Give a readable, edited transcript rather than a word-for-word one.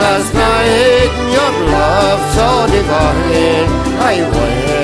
last night, your love so divine. I wait